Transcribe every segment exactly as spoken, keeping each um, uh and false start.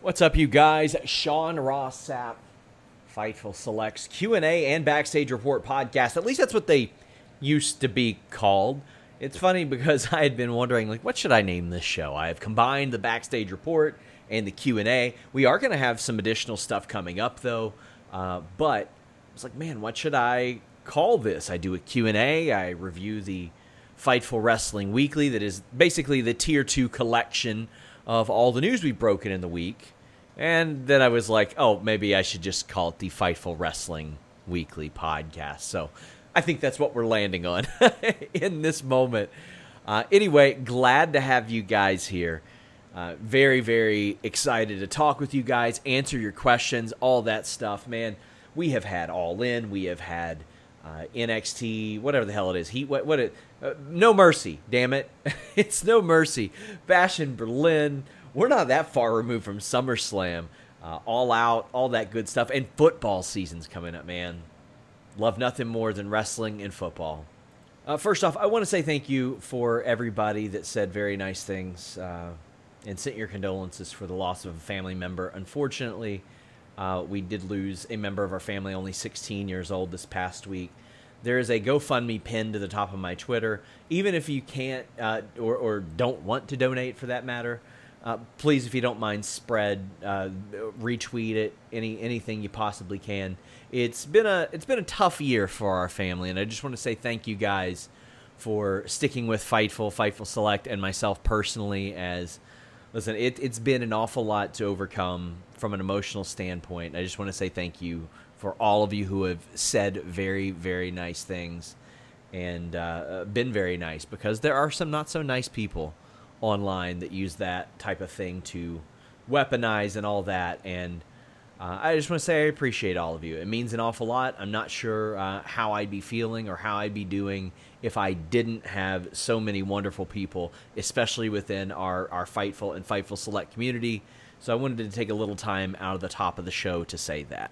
What's up, you guys? Sean Ross Sapp, Fightful Selects Q and A and Backstage Report podcast. At least that's what they used to be called. It's funny because I had been wondering, like, what should I name this show? I have combined the Backstage Report and the Q and A. We are going to have some additional stuff coming up, though. Uh, but I was like, man, what should I call this? I do a Q and A. I review the Fightful Wrestling Weekly. That is basically the Tier two collection of all the news we've broken in the week. And then I was like, oh, maybe I should just call it the Fightful Wrestling Weekly podcast. So I think that's what we're landing on in this moment. Uh, anyway, glad to have you guys here. Uh, very, very excited to talk with you guys, answer your questions, all that stuff. Man, we have had All In. We have had uh, N X T, whatever the hell it is. Heat, what, what it, uh, No Mercy, damn it. It's No Mercy. Bash in Berlin. We're not that far removed from SummerSlam. Uh, all Out, all that good stuff. And football season's coming up, man. Love nothing more than wrestling and football. Uh, first off, I want to say thank you for everybody that said very nice things uh, and sent your condolences for the loss of a family member. Unfortunately, uh, we did lose a member of our family, only sixteen years old, this past week. There is a GoFundMe pinned to the top of my Twitter. Even if you can't uh, or, or don't want to donate, for that matter, Uh, please, if you don't mind, spread, uh, retweet it, any anything you possibly can. It's been a it's been a tough year for our family, and I just want to say thank you guys for sticking with Fightful, Fightful Select, and myself personally. As listen, it, it's been an awful lot to overcome from an emotional standpoint. I just want to say thank you for all of you who have said very, very nice things and uh, been very nice, because there are some not so nice people online that use that type of thing to weaponize and all that. And uh, I just want to say I appreciate all of you. It means an awful lot. I'm not sure uh, how I'd be feeling or how I'd be doing if I didn't have so many wonderful people, especially within our, our Fightful and Fightful Select community. So I wanted to take a little time out of the top of the show to say that.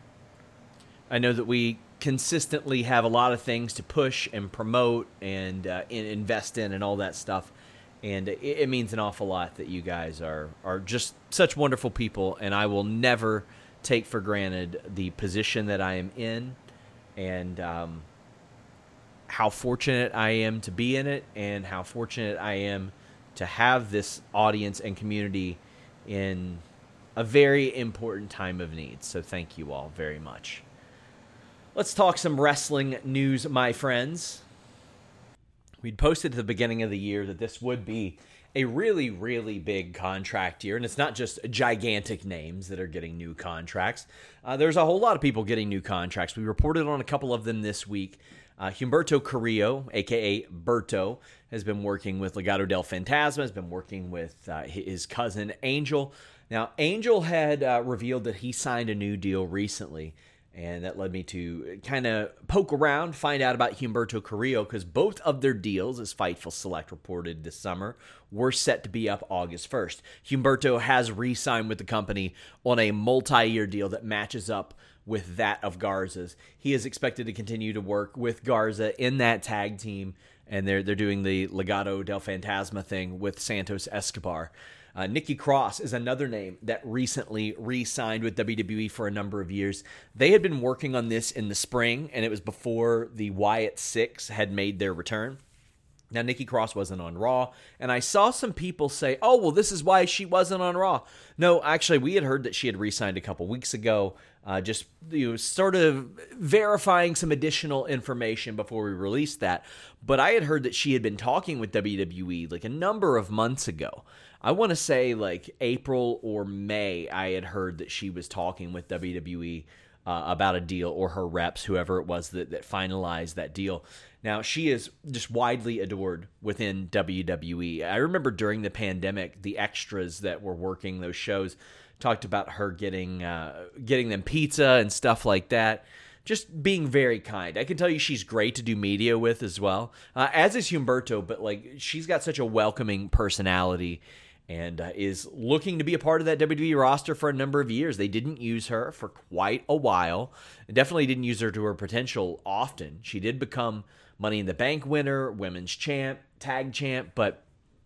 I know that we consistently have a lot of things to push and promote and uh, invest in and all that stuff. And it, it means an awful lot that you guys are, are just such wonderful people, and I will never take for granted the position that I am in and um, how fortunate I am to be in it, and how fortunate I am to have this audience and community in a very important time of need. So thank you all very much. Let's talk some wrestling news, my friends. We'd posted at the beginning of the year that this would be a really, really big contract year. And it's not just gigantic names that are getting new contracts. Uh, there's a whole lot of people getting new contracts. We reported on a couple of them this week. Uh, Humberto Carrillo, a k a. Berto, has been working with Legado del Fantasma, has been working with uh, his cousin Angel. Now, Angel had uh, revealed that he signed a new deal recently. And that led me to kind of poke around, find out about Humberto Carrillo, because both of their deals, as Fightful Select reported this summer, were set to be up August first. Humberto has re-signed with the company on a multi-year deal that matches up with that of Garza's. He is expected to continue to work with Garza in that tag team, and they're they're doing the Legado del Fantasma thing with Santos Escobar. Uh, Nikki Cross is another name that recently re-signed with W W E for a number of years. They had been working on this in the spring, and it was before the Wyatt Six had made their return. Now, Nikki Cross wasn't on Raw, and I saw some people say, oh, well, this is why she wasn't on Raw. No, actually, we had heard that she had re-signed a couple weeks ago, uh, just you know, sort of verifying some additional information before we released that. But I had heard that she had been talking with W W E like a number of months ago. I want to say like April or May, I had heard that she was talking with W W E uh, about a deal, or her reps, whoever it was that, that finalized that deal. Now, she is just widely adored within W W E. I remember during the pandemic, the extras that were working those shows talked about her getting uh, getting them pizza and stuff like that. Just being very kind. I can tell you she's great to do media with as well, uh, as is Humberto, but like she's got such a welcoming personality and uh, is looking to be a part of that W W E roster for a number of years. They didn't use her for quite a while. Definitely didn't use her to her potential often. She did become Money in the Bank winner, women's champ, tag champ, but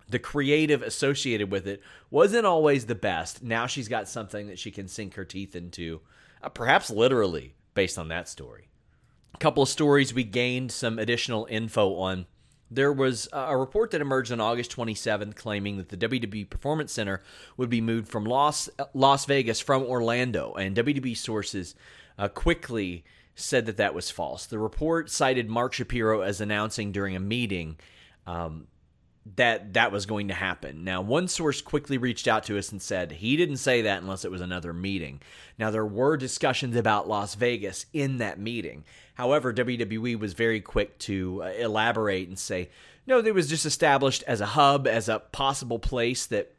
the creative associated with it wasn't always the best. Now she's got something that she can sink her teeth into, uh, perhaps literally, based on that story. A couple of stories we gained some additional info on. There was a report that emerged on August twenty-seventh claiming that the W W E Performance Center would be moved from Las Las Vegas from Orlando, and W W E sources uh, quickly said that that was false. The report cited Mark Shapiro as announcing during a meeting um, that that was going to happen. Now, one source quickly reached out to us and said he didn't say that unless it was another meeting. Now, there were discussions about Las Vegas in that meeting. However, W W E was very quick to uh, elaborate and say, no, it was just established as a hub, as a possible place that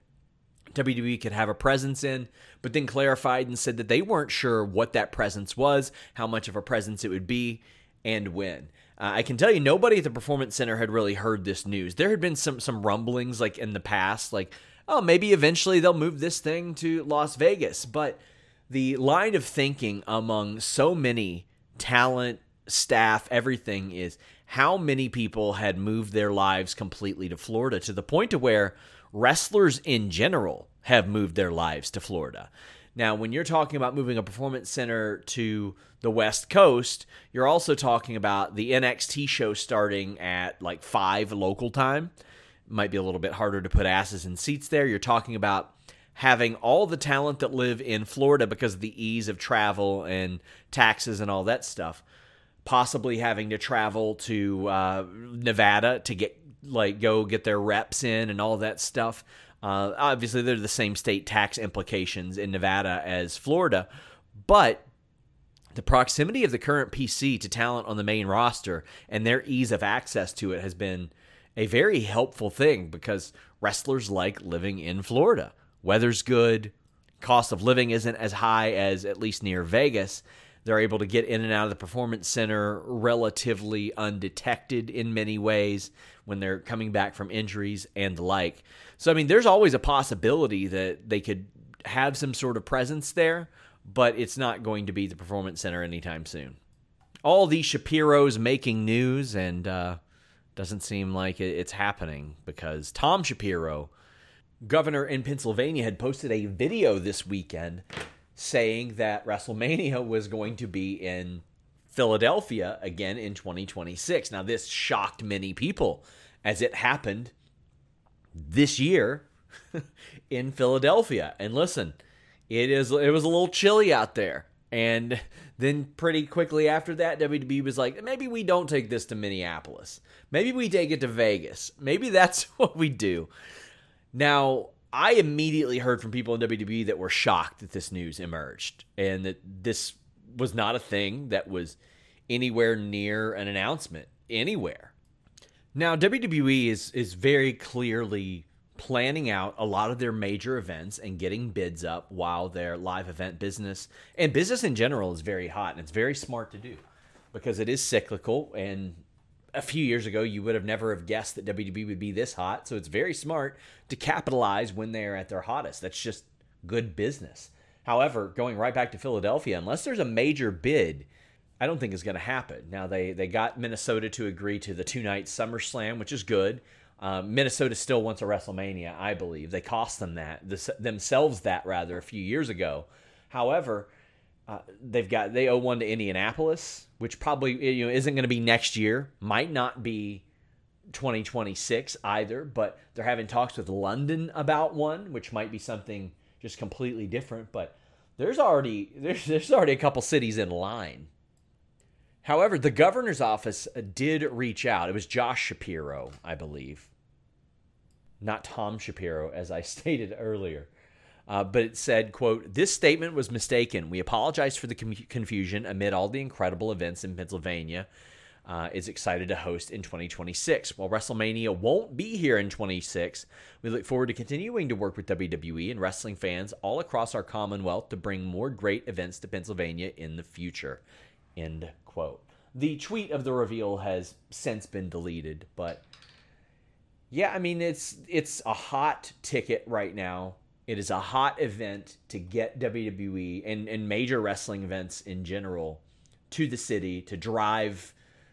W W E could have a presence in, but then clarified and said that they weren't sure what that presence was, how much of a presence it would be, and when. Uh, I can tell you, nobody at the Performance Center had really heard this news. There had been some some rumblings like in the past, like, oh, maybe eventually they'll move this thing to Las Vegas. But the line of thinking among so many talent, staff, everything is how many people had moved their lives completely to Florida, to the point to where wrestlers in general have moved their lives to Florida. Now, when you're talking about moving a performance center to the West Coast, you're also talking about the N X T show starting at like five local time. Might be a little bit harder to put asses in seats there. You're talking about having all the talent that live in Florida because of the ease of travel and taxes and all that stuff. Possibly having to travel to uh, Nevada to get like go get their reps in and all that stuff. Uh, obviously, they're the same state tax implications in Nevada as Florida, but the proximity of the current P C to talent on the main roster and their ease of access to it has been a very helpful thing because wrestlers like living in Florida. Weather's good, cost of living isn't as high as at least near Vegas. They're able to get in and out of the Performance Center relatively undetected in many ways when they're coming back from injuries and the like. So, I mean, there's always a possibility that they could have some sort of presence there, but it's not going to be the Performance Center anytime soon. All these Shapiros making news, and uh, doesn't seem like it's happening because Tom Shapiro, governor in Pennsylvania, had posted a video this weekend saying that WrestleMania was going to be in Philadelphia again in twenty twenty-six. Now, this shocked many people as it happened this year in Philadelphia. And listen, it is it was a little chilly out there. And then pretty quickly after that, W W E was like, maybe we don't take this to Minneapolis. Maybe we take it to Vegas. Maybe that's what we do. Now, I immediately heard from people in W W E that were shocked that this news emerged and that this was not a thing that was anywhere near an announcement anywhere. Now, W W E is is very clearly planning out a lot of their major events and getting bids up while their live event business and business in general is very hot, and it's very smart to do because it is cyclical. And a few years ago, you would have never have guessed that W W E would be this hot. So it's very smart to capitalize when they're at their hottest. That's just good business. However, going right back to Philadelphia, unless there's a major bid, I don't think it's going to happen. Now, they, they got Minnesota to agree to the two-night SummerSlam, which is good. Uh, Minnesota still wants a WrestleMania, I believe. They cost them that, this, themselves that, rather, a few years ago. However, Uh, they've got they owe one to Indianapolis, which probably you know isn't going to be next year. Might not be twenty twenty-six either, but they're having talks with London about one, which might be something just completely different. But there's already there's there's already a couple cities in line. However, the governor's office did reach out. It was Josh Shapiro, I believe, not Tom Shapiro, as I stated earlier. Uh, but it said, quote, "This statement was mistaken. We apologize for the com- confusion amid all the incredible events in Pennsylvania uh, is excited to host in twenty twenty-six. While WrestleMania won't be here in twenty-six, we look forward to continuing to work with W W E and wrestling fans all across our Commonwealth to bring more great events to Pennsylvania in the future." End quote. The tweet of the reveal has since been deleted, but yeah, I mean, it's it's a hot ticket right now. It is a hot event to get W W E and, and major wrestling events in general to the city, to drive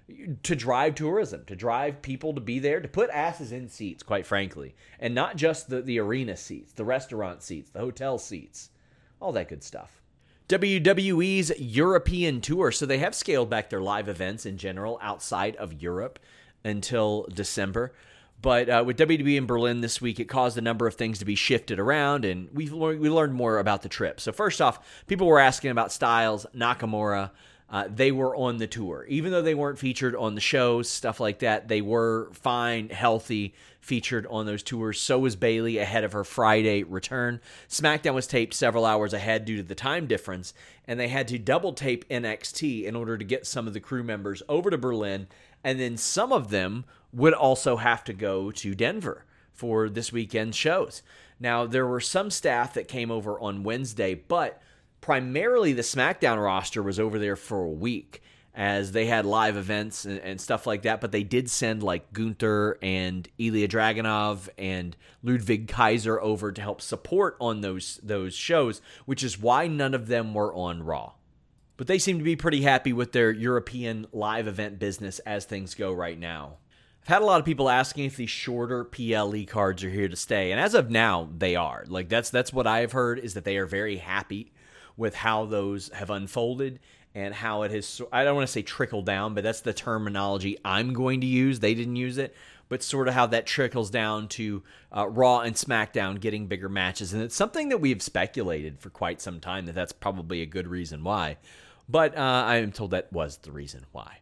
to drive tourism, to drive people to be there, to put asses in seats, quite frankly. And not just the, the arena seats, the restaurant seats, the hotel seats, all that good stuff. W W E's European tour. So they have scaled back their live events in general outside of Europe until December. But uh, with W W E in Berlin this week, it caused a number of things to be shifted around, and we we learned more about the trip. So first off, people were asking about Styles, Nakamura. Uh, they were on the tour. Even though they weren't featured on the shows, stuff like that, they were fine, healthy, featured on those tours. So was Bayley ahead of her Friday return. SmackDown was taped several hours ahead due to the time difference, and they had to double tape N X T in order to get some of the crew members over to Berlin, and then some of them would also have to go to Denver for this weekend's shows. Now, there were some staff that came over on Wednesday, but primarily the SmackDown roster was over there for a week as they had live events and, and stuff like that, but they did send like Gunther and Ilya Dragunov and Ludwig Kaiser over to help support on those those shows, which is why none of them were on Raw. But they seem to be pretty happy with their European live event business as things go right now. I've had a lot of people asking if these shorter P L E cards are here to stay, and as of now, they are. Like that's that's what I've heard, is that they are very happy with how those have unfolded and how it has, I don't want to say trickle down, but that's the terminology I'm going to use. They didn't use it, but sort of how that trickles down to uh, Raw and SmackDown getting bigger matches. And it's something that we've speculated for quite some time that that's probably a good reason why. But uh, I am told that was the reason why.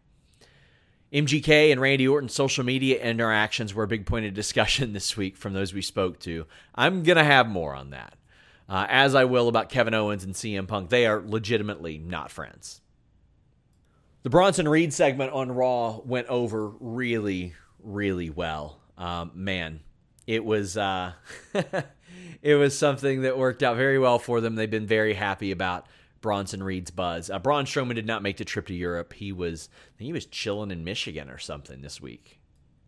M G K and Randy Orton's social media interactions were a big point of discussion this week from those we spoke to. I'm going to have more on that. Uh, as I will about Kevin Owens and C M Punk. They are legitimately not friends. The Bronson Reed segment on Raw went over really, really well. Um, man, it was uh, it was something that worked out very well for them. They've been very happy about Bronson Reed's buzz. Uh, Braun Strowman did not make the trip to Europe. He was I think he was chilling in Michigan or something this week.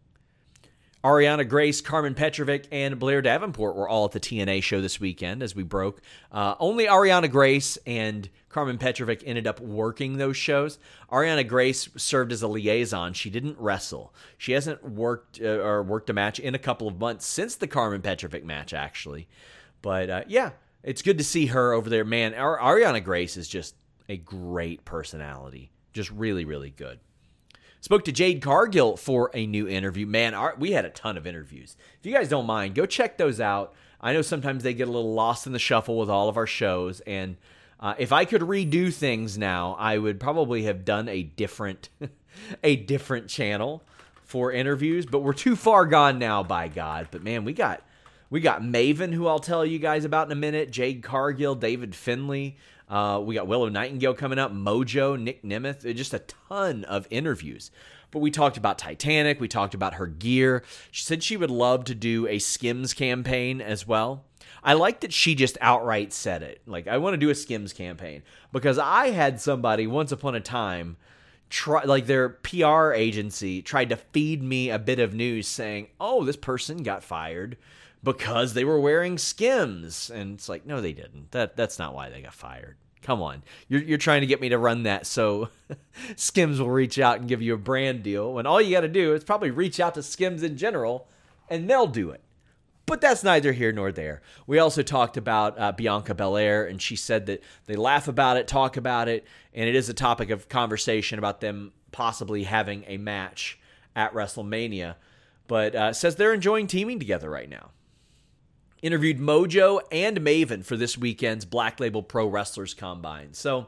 Ariana Grace, Carmen Petrovic, and Blair Davenport were all at the T N A show this weekend as we broke. Uh, only Ariana Grace and Carmen Petrovic ended up working those shows. Ariana Grace served as a liaison. She didn't wrestle. She hasn't worked uh, or worked a match in a couple of months since the Carmen Petrovic match, actually. But uh, yeah, it's good to see her over there. Man, Ar- Ariana Grace is just a great personality. Just really, really good. Spoke to Jade Cargill for a new interview. Man, our, we had a ton of interviews. If you guys don't mind, go check those out. I know sometimes they get a little lost in the shuffle with all of our shows, and uh, if I could redo things now, I would probably have done a different, a different channel for interviews. But we're too far gone now, by God. But man, we got we got Maven, who I'll tell you guys about in a minute. Jade Cargill, David Finlay. Uh, we got Willow Nightingale coming up, Mojo, Nick Nemeth, just a ton of interviews. But we talked about Titanic. We talked about her gear. She said she would love to do a Skims campaign as well. I like that she just outright said it. Like, I want to do a Skims campaign. Because I had somebody once upon a time, try, like their P R agency, tried to feed me a bit of news saying, oh, this person got fired because they were wearing Skims. And it's like, no, they didn't. That That's not why they got fired. Come on. You're, you're trying to get me to run that so Skims will reach out and give you a brand deal, when all you got to do is probably reach out to Skims in general, and they'll do it. But that's neither here nor there. We also talked about uh, Bianca Belair, and she said that they laugh about it, talk about it, and it is a topic of conversation about them possibly having a match at WrestleMania, but uh, says they're enjoying teaming together right now. Interviewed Mojo and Maven for this weekend's Black Label Pro Wrestlers Combine. So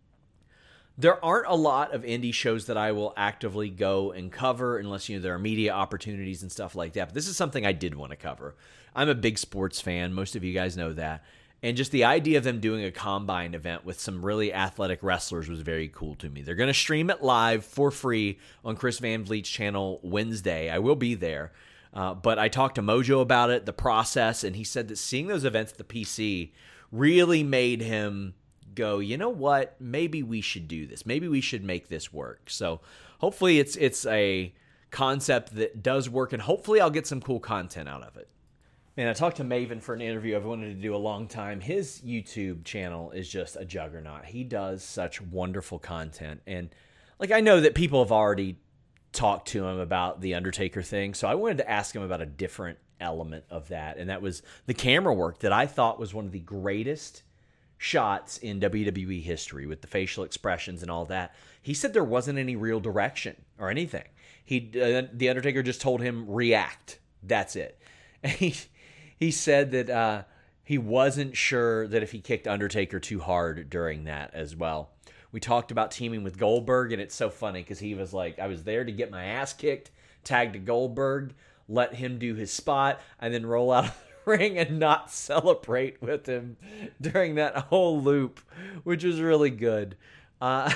there aren't a lot of indie shows that I will actively go and cover unless, you know, there are media opportunities and stuff like that. But this is something I did want to cover. I'm a big sports fan. Most of you guys know that. And just the idea of them doing a combine event with some really athletic wrestlers was very cool to me. They're going to stream it live for free on Chris Van Vliet's channel Wednesday. I will be there. Uh, but I talked to Mojo about it, the process, and he said that seeing those events at the P C really made him go, you know what, maybe we should do this. Maybe we should make this work. So hopefully it's it's a concept that does work, and hopefully I'll get some cool content out of it. Man, I talked to Maven for an interview I've wanted to do a long time. His YouTube channel is just a juggernaut. He does such wonderful content. And like, I know that people have already talk to him about the Undertaker thing. So I wanted to ask him about a different element of that, and that was the camera work that I thought was one of the greatest shots in W W E history, with the facial expressions and all that. He said there wasn't any real direction or anything. He uh, the Undertaker just told him react. That's it. And he he said that uh, he wasn't sure that if he kicked Undertaker too hard during that as well. We talked about teaming with Goldberg, and it's so funny because he was like, I was there to get my ass kicked, tag to Goldberg, let him do his spot, and then roll out of the ring and not celebrate with him during that whole loop, which was really good. Uh,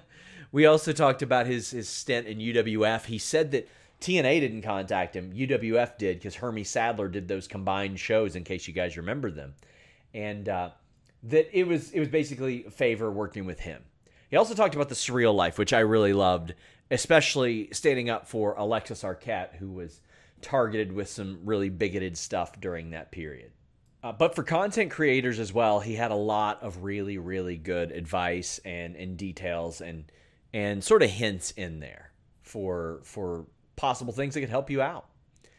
we also talked about his, his stint in U W F. He said that T N A didn't contact him. U W F did, because Hermie Sadler did those combined shows, in case you guys remember them. And uh, that it was it was basically a favor working with him. He also talked about the surreal life, which I really loved, especially standing up for Alexis Arquette, who was targeted with some really bigoted stuff during that period. Uh, but for content creators as well, he had a lot of really, really good advice and, and details and and sort of hints in there for for possible things that could help you out.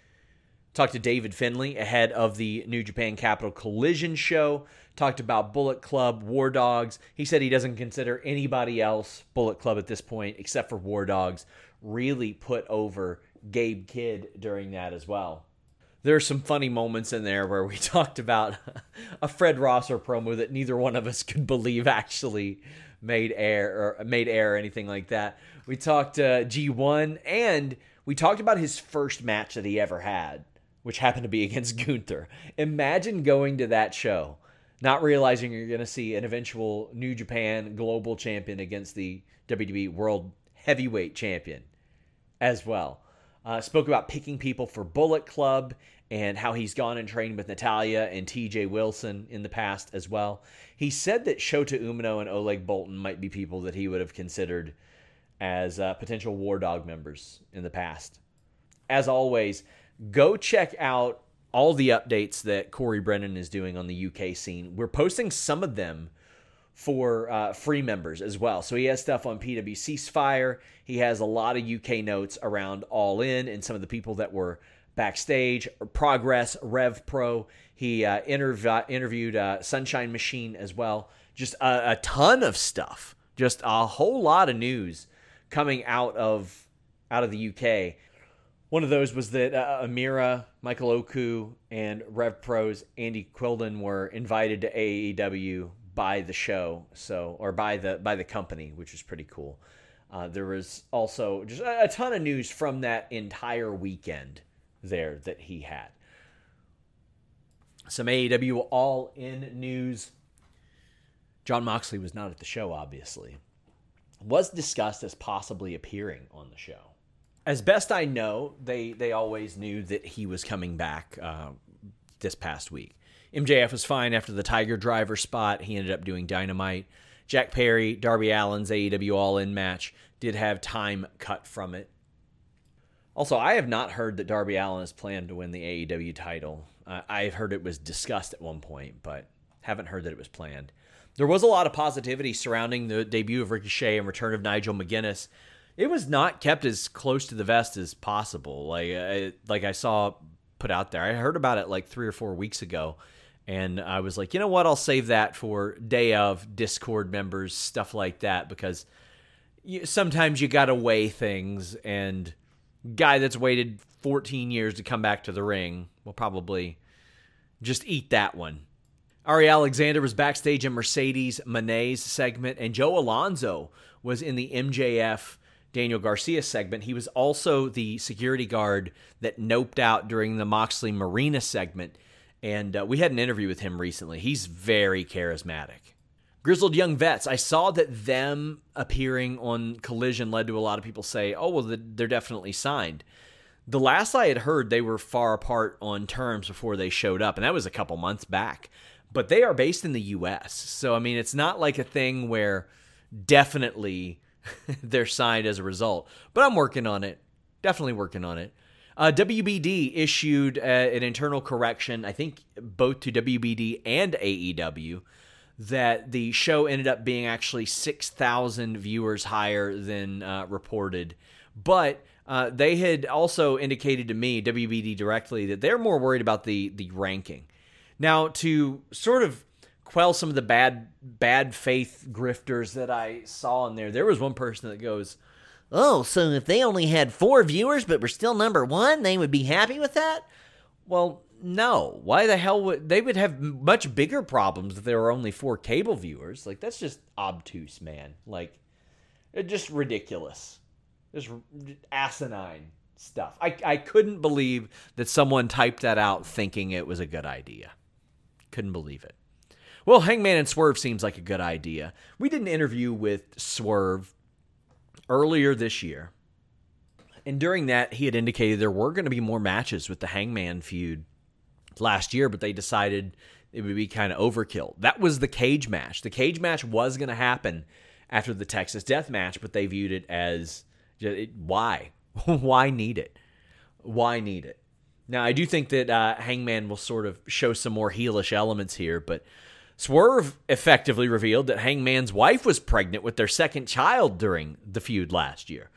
Talked to David Finlay ahead of the New Japan Capital Collision show. Talked about Bullet Club, War Dogs. He said he doesn't consider anybody else Bullet Club at this point, except for War Dogs. Really put over Gabe Kidd during that as well. There are some funny moments in there where we talked about a Fred Rosser promo that neither one of us could believe actually made air or made air or anything like that. We talked uh, G one, and we talked about his first match that he ever had, which happened to be against Gunther. Imagine going to that show, not realizing you're going to see an eventual New Japan Global Champion against the W W E World Heavyweight Champion as well. Uh, spoke about picking people for Bullet Club and how he's gone and trained with Natalya and T J Wilson in the past as well. He said that Shota Umino and Oleg Boltin might be people that he would have considered as uh, potential War Dog members in the past. As always, go check out all the updates that Corey Brennan is doing on the U K scene. We're posting some of them for uh, free members as well. So he has stuff on P W Ceasefire. He has a lot of U K notes around All In and some of the people that were backstage. Progress, Rev Pro. He uh, interv- interviewed uh, Sunshine Machine as well. Just a, a ton of stuff. Just a whole lot of news coming out of out of the U K. One of those was that uh, Amira, Michael Oku, and Rev Pro's Andy Quildan were invited to A E W by the show, so or by the by the company, which was pretty cool. Uh, there was also just a, a ton of news from that entire weekend there that he had. Some A E W All In news. Jon Moxley was not at the show, obviously. Was discussed as possibly appearing on the show. As best I know, they, they always knew that he was coming back uh, this past week. M J F was fine after the Tiger Driver spot. He ended up doing Dynamite. Jack Perry, Darby Allin's A E W All-In match did have time cut from it. Also, I have not heard that Darby Allin is planned to win the A E W title. Uh, I've heard it was discussed at one point, but haven't heard that it was planned. There was a lot of positivity surrounding the debut of Ricochet and return of Nigel McGuinness. It was not kept as close to the vest as possible. Like, I, like I saw put out there. I heard about it like three or four weeks ago, and I was like, you know what? I'll save that for day of Discord members, stuff like that, because you, sometimes you got to weigh things, and guy that's waited fourteen years to come back to the ring will probably just eat that one. Ari Alexander was backstage in Mercedes Monet's segment, and Joe Alonzo was in the M J F Daniel Garcia segment. He was also the security guard that noped out during the Moxley Marina segment, and uh, we had an interview with him recently. He's very charismatic. Grizzled Young Vets, I saw that them appearing on Collision led to a lot of people say, oh, well, they're definitely signed. The last I had heard, they were far apart on terms before they showed up, and that was a couple months back. But they are based in the U S, so, I mean, it's not like a thing where definitely they're signed as a result. But I'm working on it. Definitely working on it. Uh, W B D issued uh, an internal correction, I think both to W B D and A E W, that the show ended up being actually six thousand viewers higher than uh, reported. But Uh, they had also indicated to me, W B D directly, that they're more worried about the the ranking. Now, to sort of quell some of the bad bad faith grifters that I saw in there, there was one person that goes, "Oh, so if they only had four viewers but were still number one, they would be happy with that?" Well, no. Why the hell would they would have much bigger problems if there were only four cable viewers? Like, that's just obtuse, man. Like, it's just ridiculous. Just asinine stuff. I, I couldn't believe that someone typed that out thinking it was a good idea. Couldn't believe it. Well, Hangman and Swerve seems like a good idea. We did an interview with Swerve earlier this year. And during that, he had indicated there were going to be more matches with the Hangman feud last year, but they decided it would be kind of overkill. That was the cage match. The cage match was going to happen after the Texas Death Match, but they viewed it as... Why? Why need it? Why need it? Now, I do think that uh, Hangman will sort of show some more heelish elements here, but Swerve effectively revealed that Hangman's wife was pregnant with their second child during the feud last year.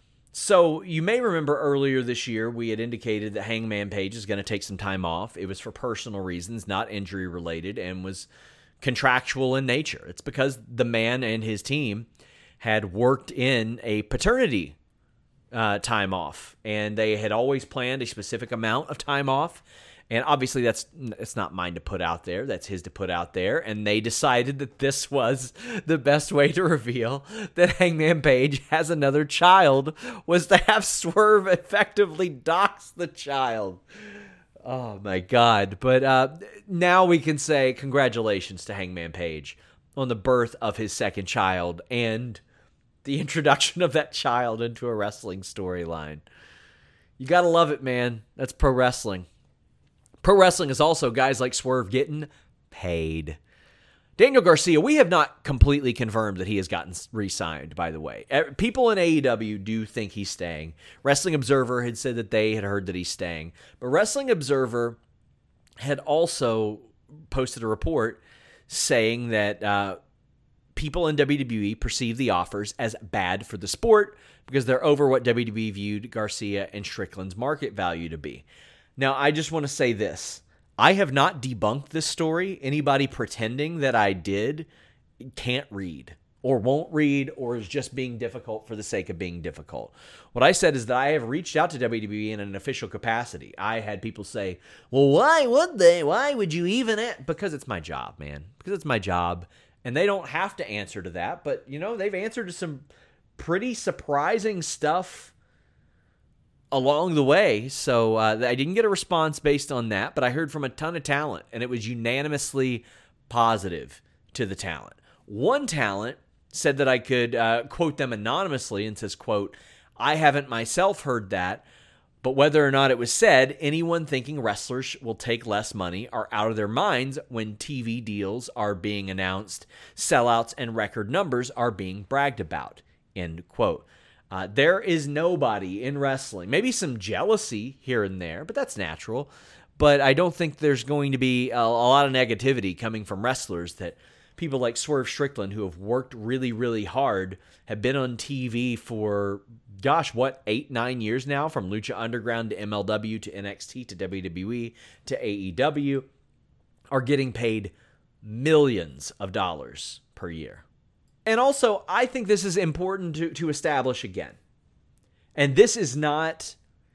So you may remember earlier this year, we had indicated that Hangman Page is going to take some time off. It was for personal reasons, not injury related, and was contractual in nature. It's because the man and his team had worked in a paternity uh, time off, and they had always planned a specific amount of time off. And obviously, that's it's not mine to put out there. That's his to put out there. And they decided that this was the best way to reveal that Hangman Page has another child, was to have Swerve effectively dox the child. Oh, my God. But uh, now we can say congratulations to Hangman Page on the birth of his second child and the introduction of that child into a wrestling storyline. You got to love it, man. That's pro wrestling. Pro wrestling is also guys like Swerve getting paid. Daniel Garcia, we have not completely confirmed that he has gotten re-signed, by the way. People in A E W do think he's staying. Wrestling Observer had said that they had heard that he's staying. But Wrestling Observer had also posted a report saying that uh, people in W W E perceive the offers as bad for the sport because they're over what W W E viewed Garcia and Strickland's market value to be. Now, I just want to say this. I have not debunked this story. Anybody pretending that I did can't read or won't read or is just being difficult for the sake of being difficult. What I said is that I have reached out to W W E in an official capacity. I had people say, well, why would they? Why would you even? A-? Because it's my job, man. Because it's my job. And they don't have to answer to that. But, you know, they've answered to some pretty surprising stuff along the way. So uh, I didn't get a response based on that, but I heard from a ton of talent, and it was unanimously positive to the talent. One talent said that I could uh, quote them anonymously and says, quote, I haven't myself heard that, but whether or not it was said, anyone thinking wrestlers will take less money are out of their minds when T V deals are being announced, sellouts and record numbers are being bragged about, end quote. Uh, there is nobody in wrestling, maybe some jealousy here and there, but that's natural. But I don't think there's going to be a, a lot of negativity coming from wrestlers that people like Swerve Strickland, who have worked really, really hard, have been on T V for, gosh, what, eight, nine years now, from Lucha Underground to M L W to N X T to W W E to A E W, are getting paid millions of dollars per year. And also, I think this is important to, to establish again. And this is not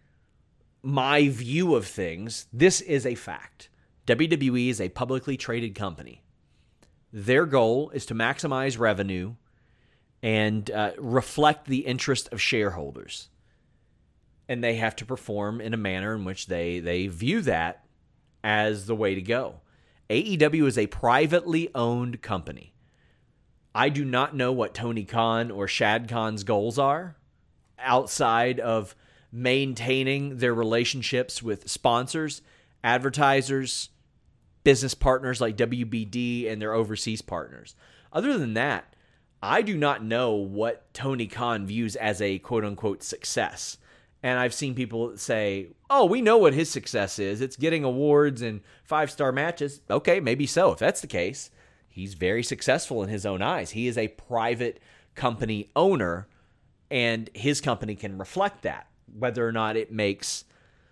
my view of things. This is a fact. W W E is a publicly traded company. Their goal is to maximize revenue and uh, reflect the interest of shareholders. And they have to perform in a manner in which they, they view that as the way to go. A E W is a privately owned company. I do not know what Tony Khan or Shad Khan's goals are outside of maintaining their relationships with sponsors, advertisers, business partners like W B D and their overseas partners. Other than that, I do not know what Tony Khan views as a quote-unquote success. And I've seen people say, oh, we know what his success is. It's getting awards and five-star matches. Okay, maybe so. If that's the case, he's very successful in his own eyes. He is a private company owner, and his company can reflect that. whether or not it makes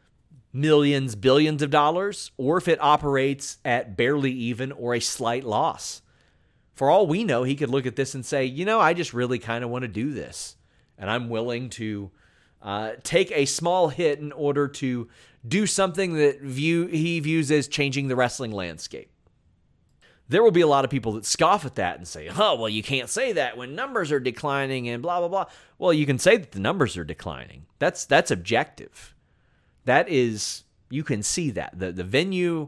millions, billions of dollars, or if it operates at barely even or a slight loss. For all we know, he could look at this and say, you know, I just really kind of want to do this. And I'm willing to uh, take a small hit in order to do something that view he views as changing the wrestling landscape. There will be a lot of people that scoff at that and say, oh, well, you can't say that when numbers are declining and blah, blah, blah. Well, you can say that the numbers are declining. That's that's objective. That is, you can see that. The, the venue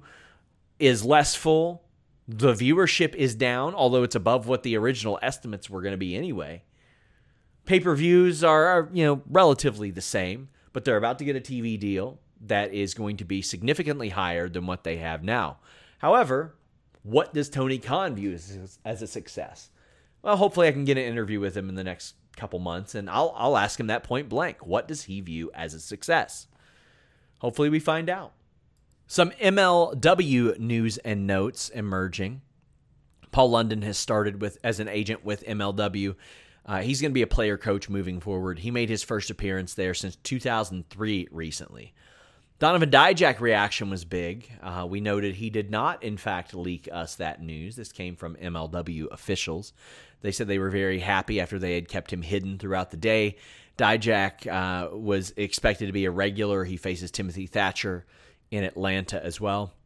is less full. The viewership is down, although it's above what the original estimates were going to be anyway. Pay-per-views are, are, you know, relatively the same, but they're about to get a T V deal that is going to be significantly higher than what they have now. However, what does Tony Khan view as, as a success? Well, hopefully I can get an interview with him in the next couple months, and I'll I'll ask him that point blank. What does he view as a success? Hopefully we find out. Some M L W news and notes emerging. Paul London has started with as an agent with M L W. Uh, he's going to be a player coach moving forward. He made his first appearance there since two thousand three recently. Donovan Dijak reaction was big. Uh, we noted he did not, in fact, leak us that news. This came from M L W officials. They said they were very happy after they had kept him hidden throughout the day. Dijak uh, was expected to be a regular. He faces Timothy Thatcher in Atlanta as well.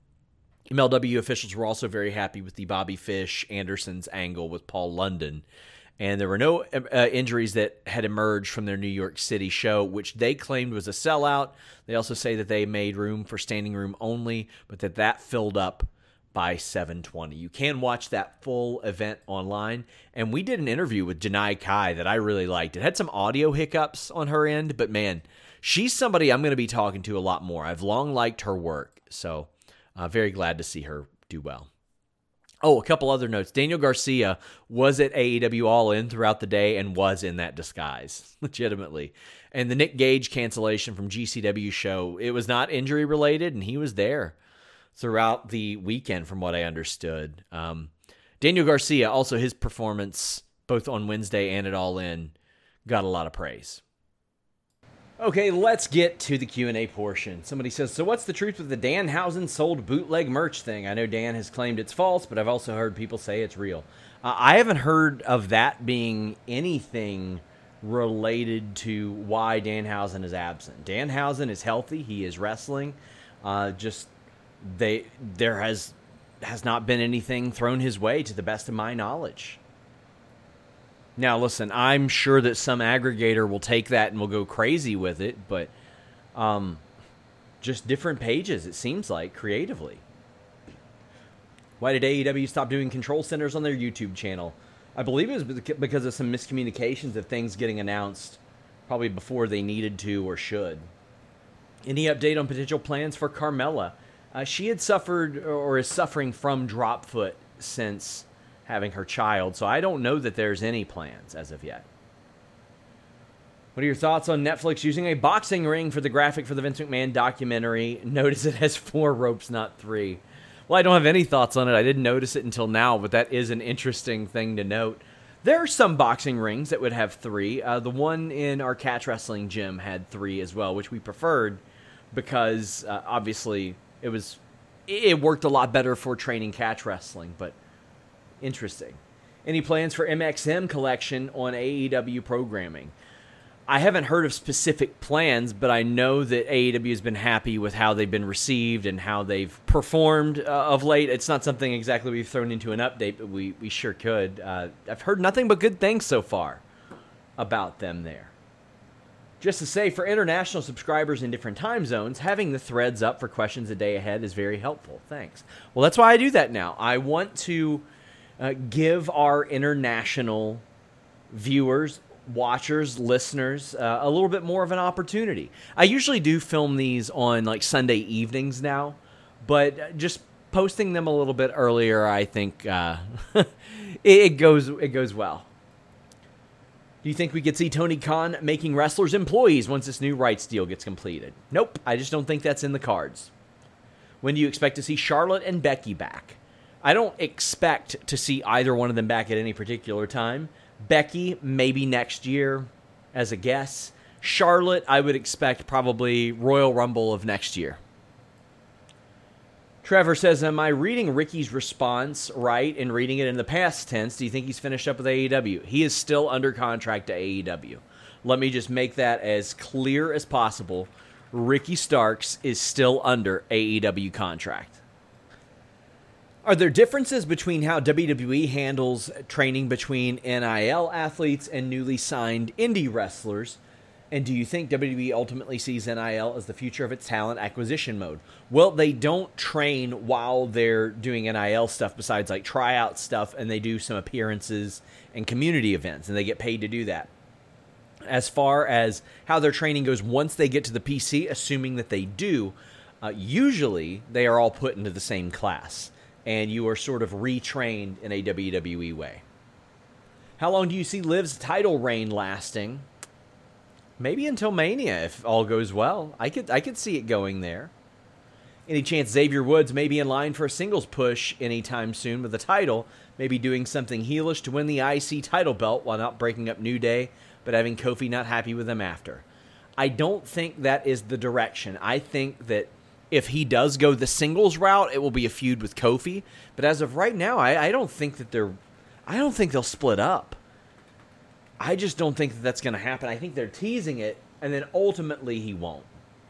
M L W officials were also very happy with the Bobby Fish Anderson's angle with Paul London. And there were no uh, injuries that had emerged from their New York City show, which they claimed was a sellout. They also say that they made room for standing room only, but that that filled up by seven twenty. You can watch that full event online. And we did an interview with Janai Kai that I really liked. It had some audio hiccups on her end, but man, she's somebody I'm going to be talking to a lot more. I've long liked her work, so uh, very glad to see her do well. Oh, a couple other notes. Daniel Garcia was at A E W All In throughout the day and was in that disguise, legitimately. And the Nick Gage cancellation from G C W show, it was not injury related, and he was there throughout the weekend from what I understood. Um, Daniel Garcia, also his performance, both on Wednesday and at All In, got a lot of praise. Okay, let's get to the Q and A portion. Somebody says, so what's the truth with the Danhausen sold bootleg merch thing? I know Dan has claimed it's false, but I've also heard people say it's real. Uh, I haven't heard of that being anything related to why Danhausen is absent. Danhausen is healthy. He is wrestling. Uh, just they there has has not been anything thrown his way to the best of my knowledge. Now, listen, I'm sure that some aggregator will take that and will go crazy with it, but um, just different pages, it seems like, creatively. Why did A E W stop doing control centers on their YouTube channel? I believe it was because of some miscommunications of things getting announced probably before they needed to or should. Any update on potential plans for Carmella? Uh, she had suffered or is suffering from drop foot since having her child, so I don't know that there's any plans as of yet. What are your thoughts on Netflix using a boxing ring for the graphic for the Vince McMahon documentary? Notice it has four ropes, not three. Well, I don't have any thoughts on it. I didn't notice it until now, but that is an interesting thing to note. There are some boxing rings that would have three. Uh, the one in our catch wrestling gym had three as well, which we preferred because uh, obviously it was it worked a lot better for training catch wrestling, but interesting. Any plans for M X M collection on A E W programming? I haven't heard of specific plans, but I know that A E W has been happy with how they've been received and how they've performed uh, of late. It's not something exactly we've thrown into an update, but we, we sure could. Uh, I've heard nothing but good things so far about them there. Just to say, for international subscribers in different time zones, having the threads up for questions a day ahead is very helpful. Thanks. Well, that's why I do that now. I want to Uh, give our international viewers, watchers, listeners uh, a little bit more of an opportunity. I usually do film these on like Sunday evenings now, but just posting them a little bit earlier, I think uh, it, it goes it goes well. Do you think we could see Tony Khan making wrestlers employees once this new rights deal gets completed? Nope, I just don't think that's in the cards. When do you expect to see Charlotte and Becky back? I don't expect to see either one of them back at any particular time. Becky, maybe next year as a guess. Charlotte, I would expect probably Royal Rumble of next year. Trevor says, am I reading Ricky's response right and reading it in the past tense? Do you think he's finished up with A E W? He is still under contract to A E W. Let me just make that as clear as possible. Ricky Starks is still under A E W contract. Are there differences between how W W E handles training between N I L athletes and newly signed indie wrestlers? And do you think W W E ultimately sees N I L as the future of its talent acquisition mode? Well, they don't train while they're doing N I L stuff besides like tryout stuff, and they do some appearances and community events, and they get paid to do that. As far as how their training goes once they get to the P C, assuming that they do, uh, usually they are all put into the same class, and you are sort of retrained in a W W E way. How long do you see Liv's title reign lasting? Maybe until Mania, if all goes well. I could I could see it going there. Any chance Xavier Woods may be in line for a singles push anytime soon with the title, maybe doing something heelish to win the I C title belt while not breaking up New Day, but having Kofi not happy with him after? I don't think that is the direction. I think that if he does go the singles route, it will be a feud with Kofi. But as of right now, I, I don't think that they're I don't think they'll split up. I just don't think that that's going to happen. I think they're teasing it, and then ultimately he won't.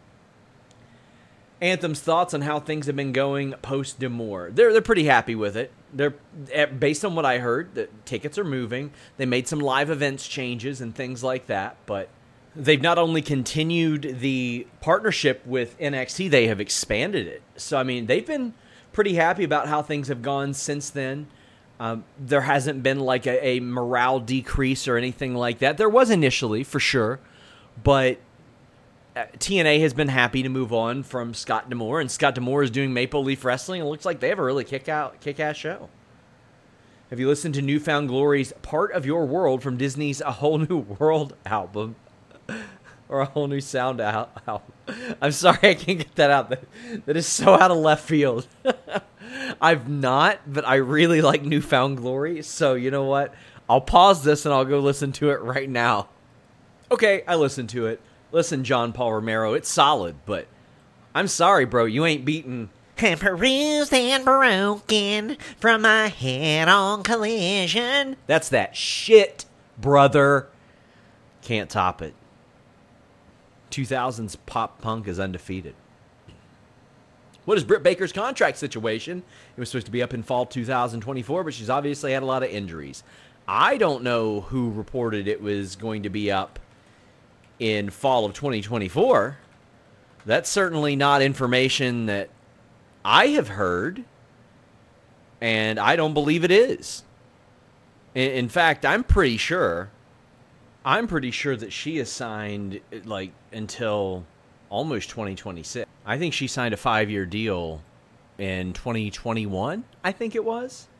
Anthem's thoughts on how things have been going post D'Amore. They're they're pretty happy with it. They're based on what I heard, the tickets are moving. They made some live events changes and things like that, but they've not only continued the partnership with N X T, they have expanded it. So I mean, they've been pretty happy about how things have gone since then. Um, there hasn't been like a, a morale decrease or anything like that. There was initially, for sure, but T N A has been happy to move on from Scott D'Amore, and Scott D'Amore is doing Maple Leaf Wrestling. It looks like they have a really kick-out, kick-ass show. Have you listened to Newfound Glory's Part of Your World from Disney's A Whole New World album? Or A Whole New Sound al- album? I'm sorry, I can't get that out. That, that is so out of left field. I've not, but I really like Newfound Glory, so you know what? I'll pause this and I'll go listen to it right now. Okay, I listened to it. Listen, John Paul Romero, it's solid, but I'm sorry, bro, you ain't beating... I'm bruised and broken from my head-on collision. That's that shit, brother. Can't top it. two thousands pop punk is undefeated. What is Britt Baker's contract situation? It was supposed to be up in fall two thousand twenty-four, but she's obviously had a lot of injuries. I don't know who reported it was going to be up in fall of twenty twenty-four. That's certainly not information that I have heard, and I don't believe it is. In, in fact, I'm pretty sure, I'm pretty sure that she is signed like until almost twenty twenty-six. I think she signed a five-year deal in twenty twenty-one, I think it was.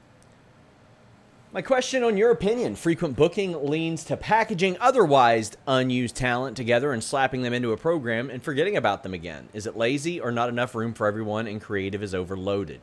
My question on your opinion. Frequent booking leans to packaging otherwise unused talent together and slapping them into a program and forgetting about them again. Is it lazy or not enough room for everyone and creative is overloaded?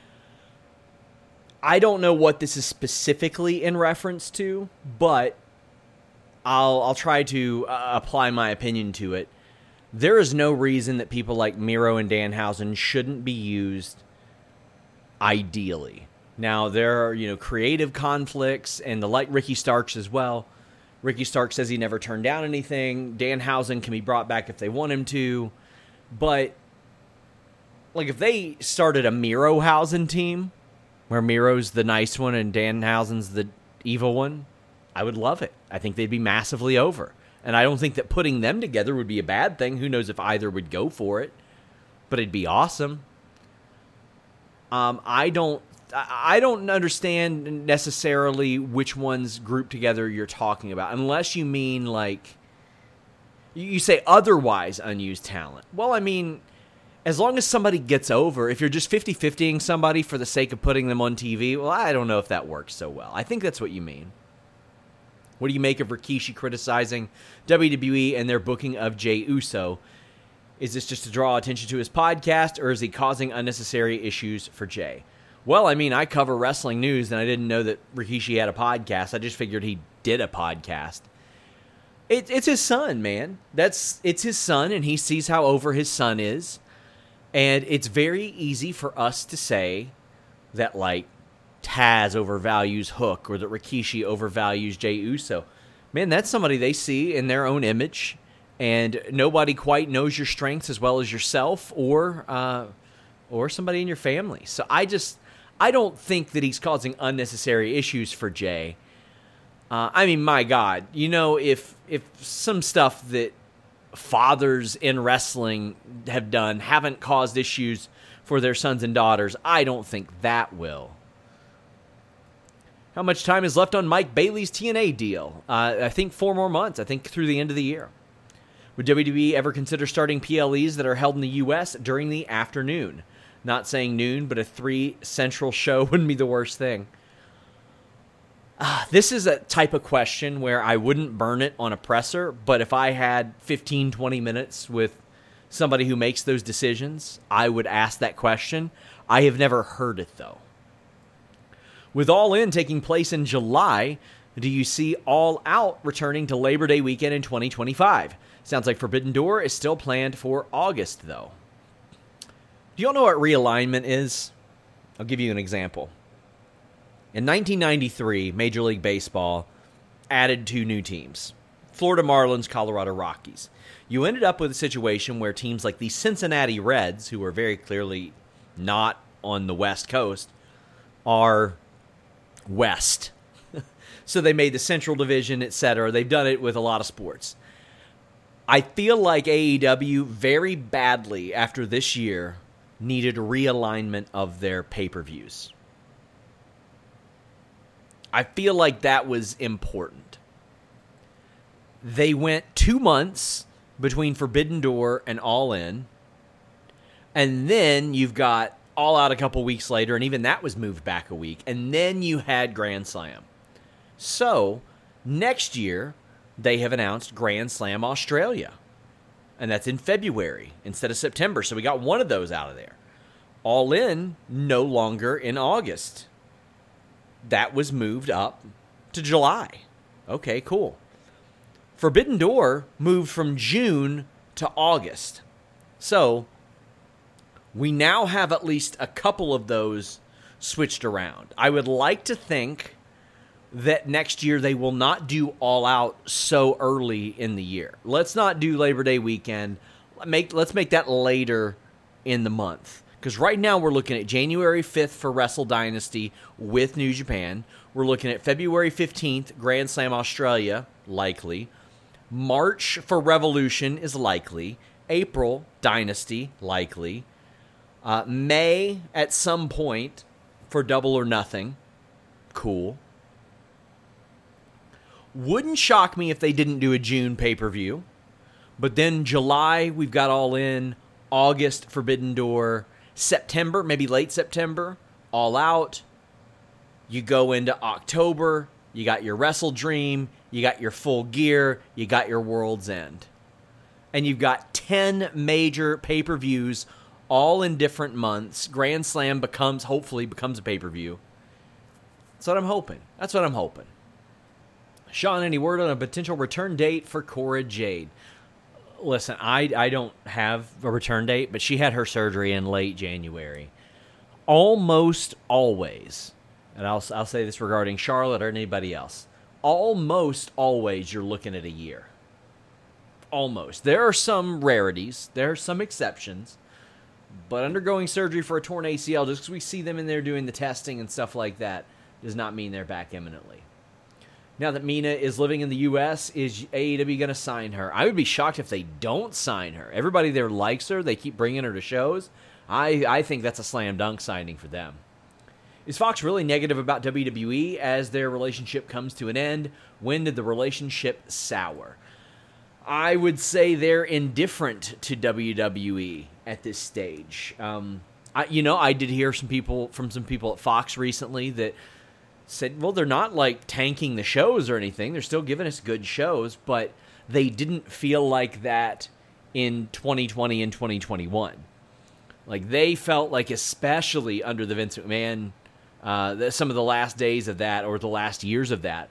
I don't know what this is specifically in reference to, but I'll I'll try to uh, apply my opinion to it. There is no reason that people like Miro and Danhausen shouldn't be used ideally. Now, there are, you know, creative conflicts, and the like Ricky Starks as well. Ricky Starks says he never turned down anything. Danhausen can be brought back if they want him to. But, like, if they started a Mirohausen team, where Miro's the nice one and Danhausen's the evil one, I would love it. I think they'd be massively over. And I don't think that putting them together would be a bad thing. Who knows if either would go for it. But it'd be awesome. Um, I don't I don't understand necessarily which ones grouped together you're talking about. Unless you mean, like, you say otherwise unused talent. Well, I mean, as long as somebody gets over, if you're just fifty-fiftying somebody for the sake of putting them on T V, well, I don't know if that works so well. I think that's what you mean. What do you make of Rikishi criticizing W W E and their booking of Jey Uso? Is this just to draw attention to his podcast, or is he causing unnecessary issues for Jey? Well, I mean, I cover wrestling news, and I didn't know that Rikishi had a podcast. I just figured he did a podcast. It, it's his son, man. That's it's his son, and he sees how over his son is. And it's very easy for us to say that, like, Taz overvalues Hook or that Rikishi overvalues Jey Uso. Man, that's somebody they see in their own image, and nobody quite knows your strengths as well as yourself or uh, or somebody in your family. So I just, I don't think that he's causing unnecessary issues for Jey. Uh, I mean, my God, you know, if if some stuff that fathers in wrestling have done haven't caused issues for their sons and daughters, I don't think that will. How much time is left on Mike Bailey's T N A deal? Uh, I think four more months. I think through the end of the year. Would W W E ever consider starting P L Es that are held in the U S during the afternoon? Not saying noon, but a three central show wouldn't be the worst thing. Uh, this is a type of question where I wouldn't burn it on a presser, but if I had fifteen, twenty minutes with somebody who makes those decisions, I would ask that question. I have never heard it, though. With All In taking place in July, do you see All Out returning to Labor Day weekend in twenty twenty-five? Sounds like Forbidden Door is still planned for August, though. Do y'all know what realignment is? I'll give you an example. In nineteen ninety-three, Major League Baseball added two new teams, Florida Marlins, Colorado Rockies. You ended up with a situation where teams like the Cincinnati Reds, who are very clearly not on the West Coast, are West. So they made the Central Division, et cetera. They've done it with a lot of sports. I feel like A E W very badly after this year needed realignment of their pay-per-views. I feel like that was important. They went two months between Forbidden Door and All In, and then you've got All Out a couple weeks later, and even that was moved back a week, and then you had Grand Slam. So, next year, they have announced Grand Slam Australia, and that's in February instead of September, so we got one of those out of there. All In, no longer in August. That was moved up to July. Okay, cool. Forbidden Door moved from June to August. So, we now have at least a couple of those switched around. I would like to think that next year they will not do All Out so early in the year. Let's not do Labor Day weekend. Make, let's make that later in the month. Because right now we're looking at January fifth for Wrestle Dynasty with New Japan. We're looking at February fifteenth, Grand Slam Australia, likely. March for Revolution is likely. April, Dynasty, likely. Uh, May, at some point, for Double or Nothing. Cool. Wouldn't shock me if they didn't do a June pay-per-view. But then July, we've got All In. August, Forbidden Door. September, maybe late September, All Out. You go into October, you got your Wrestle Dream, you got your Full Gear, you got your World's End. And you've got ten major pay-per-views all in different months. Grand Slam becomes, hopefully, becomes a pay-per-view. That's what I'm hoping. That's what I'm hoping. Sean, any word on a potential return date for Cora Jade? Listen, I, I don't have a return date, but she had her surgery in late January. Almost always, and I'll, I'll say this regarding Charlotte or anybody else, almost always you're looking at a year. Almost. There are some rarities. There are some exceptions. But undergoing surgery for a torn A C L, just because we see them in there doing the testing and stuff like that, does not mean they're back imminently. Now that Mina is living in the U S, is A E W going to sign her? I would be shocked if they don't sign her. Everybody there likes her. They keep bringing her to shows. I, I think that's a slam dunk signing for them. Is Fox really negative about W W E as their relationship comes to an end? When did the relationship sour? I would say they're indifferent to W W E at this stage. Um, I, you know, I did hear some people from some people at Fox recently that said, well, they're not like tanking the shows or anything. They're still giving us good shows, but they didn't feel like that in twenty twenty and twenty twenty-one. Like they felt like, especially under the Vince McMahon, uh, some of the last days of that or the last years of that,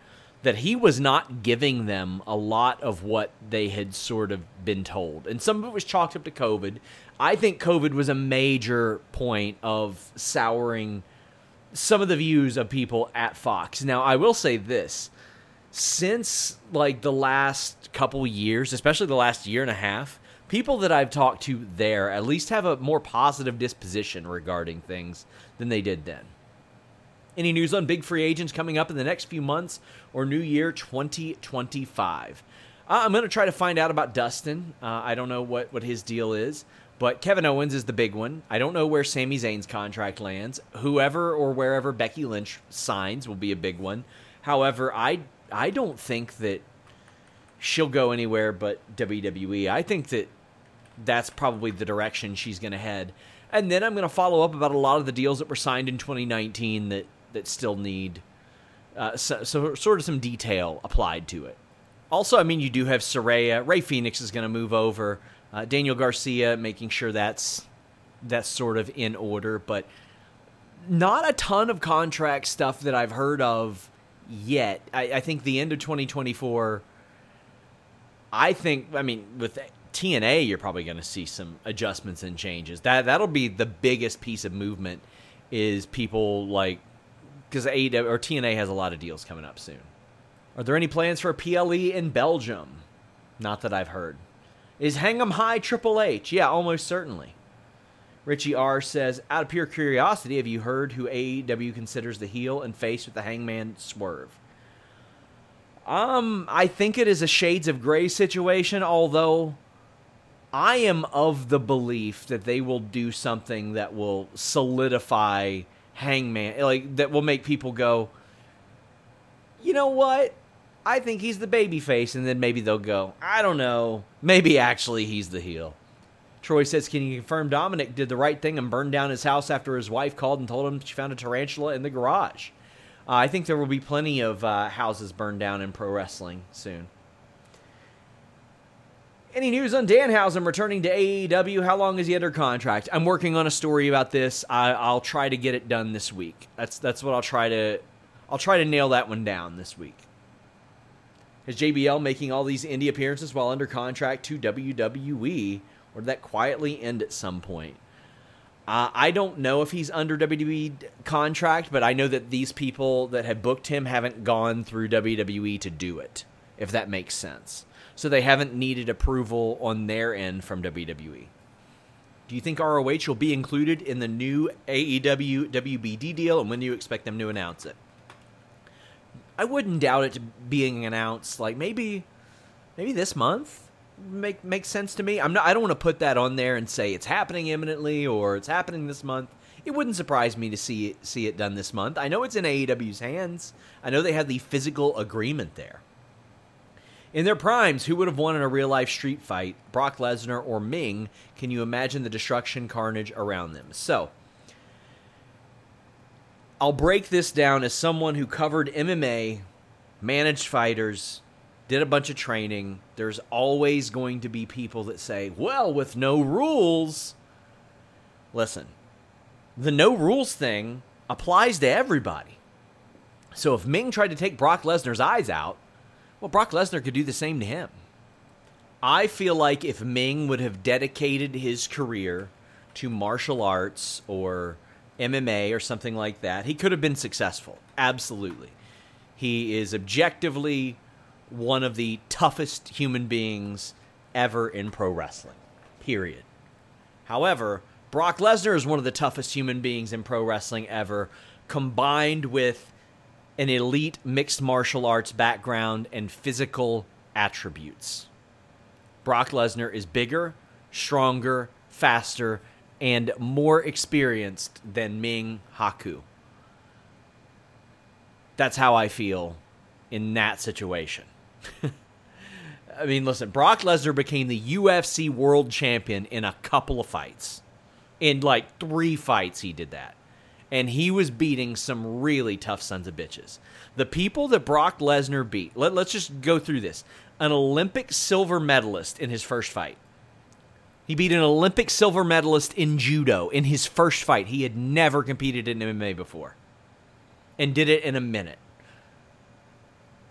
that he was not giving them a lot of what they had sort of been told. And some of it was chalked up to COVID. I think COVID was a major point of souring some of the views of people at Fox. Now, I will say this. Since, like, the last couple years, especially the last year and a half, people that I've talked to there at least have a more positive disposition regarding things than they did then. Any news on big free agents coming up in the next few months or New Year twenty twenty-five? Uh, I'm going to try to find out about Dustin. Uh, I don't know what, what his deal is, but Kevin Owens is the big one. I don't know where Sami Zayn's contract lands. Whoever or wherever Becky Lynch signs will be a big one. However, I, I don't think that she'll go anywhere but W W E. I think that that's probably the direction she's going to head. And then I'm going to follow up about a lot of the deals that were signed in twenty nineteen that that still need uh, so, so sort of some detail applied to it. Also, I mean, you do have Saraya. Ray Phoenix is going to move over. Uh, Daniel Garcia, making sure that's that's sort of in order. But not a ton of contract stuff that I've heard of yet. I, I think the end of twenty twenty-four, I think, I mean, with T N A, you're probably going to see some adjustments and changes. That, that'll be the biggest piece of movement is people like, because A E W or T N A has a lot of deals coming up soon. Are there any plans for a P L E in Belgium? Not that I've heard. Is Hang 'em High Triple H? Yeah, almost certainly. Richie R. says, out of pure curiosity, have you heard who A E W considers the heel and face with the Hangman Swerve? Um, I think it is a Shades of Grey situation, although I am of the belief that they will do something that will solidify Hangman, like that will make people go, you know what? I think he's the babyface, and then maybe they'll go, I don't know, maybe actually he's the heel. Troy says, can you confirm Dominic did the right thing and burned down his house after his wife called and told him she found a tarantula in the garage? Uh, I think there will be plenty of uh, houses burned down in pro wrestling soon. Any news on Danhausen returning to A E W? How long is he under contract? I'm working on a story about this. I, I'll try to get it done this week. That's that's what I'll try to. I'll try to nail that one down this week. Is J B L making all these indie appearances while under contract to W W E, or did that quietly end at some point? Uh, I don't know if he's under W W E contract, but I know that these people that have booked him haven't gone through W W E to do it, if that makes sense. So they haven't needed approval on their end from W W E. Do you think R O H will be included in the new A E W W B D deal, and when do you expect them to announce it? I wouldn't doubt it being announced, like maybe maybe this month. Make makes sense to me. I'm not I don't want to put that on there and say it's happening imminently or it's happening this month. It wouldn't surprise me to see it, see it done this month. I know it's in A E W's hands. I know they have the physical agreement there. In their primes, who would have won in a real-life street fight, Brock Lesnar or Ming? Can you imagine the destruction carnage around them? So, I'll break this down as someone who covered M M A, managed fighters, did a bunch of training. There's always going to be people that say, well, with no rules. Listen, the no rules thing applies to everybody. So if Ming tried to take Brock Lesnar's eyes out, well, Brock Lesnar could do the same to him. I feel like if Ming would have dedicated his career to martial arts or M M A or something like that, he could have been successful. Absolutely. He is objectively one of the toughest human beings ever in pro wrestling. Period. However, Brock Lesnar is one of the toughest human beings in pro wrestling ever, combined with an elite mixed martial arts background and physical attributes. Brock Lesnar is bigger, stronger, faster, and more experienced than Ming Haku. That's how I feel in that situation. I mean, listen, Brock Lesnar became the U F C world champion in a couple of fights. In like three fights he did that. And he was beating some really tough sons of bitches. The people that Brock Lesnar beat, let, let's just go through this. An Olympic silver medalist in his first fight. He beat an Olympic silver medalist in judo in his first fight. He had never competed in M M A before. And did it in a minute.